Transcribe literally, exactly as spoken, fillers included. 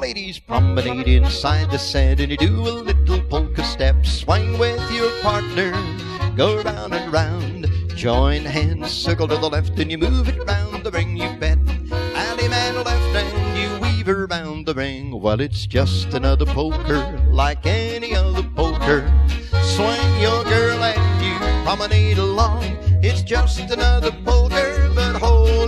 ladies promenade inside the set, and you do a little polka step. Swing with your partner, go round and round. Join hands, circle to the left, and you move it round the ring, you bet. Alley man left, and you weave around the ring. Well, it's just another poker, like any other poker. Swing your girl and you promenade along. It's just another poker,